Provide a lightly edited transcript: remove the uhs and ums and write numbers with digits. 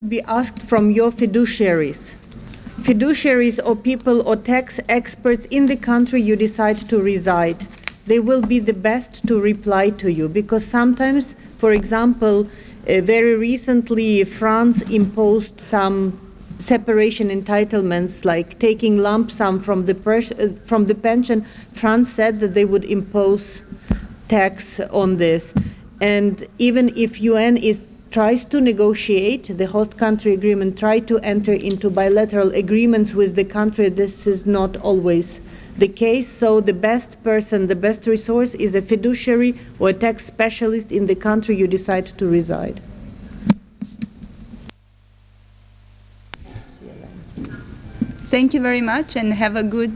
be asked from your fiduciaries. Fiduciaries or people or tax experts in the country you decide to reside. They will be the best to reply to you because sometimes, for example, very recently France imposed some separation entitlements like taking lump sum from the pension. France said that they would impose tax on this. And even if UN tries to negotiate the host country agreement, try to enter into bilateral agreements with the country, this is not always the case. So the best person, the best resource is a fiduciary or a tax specialist in the country you decide to reside. Thank you very much and have a good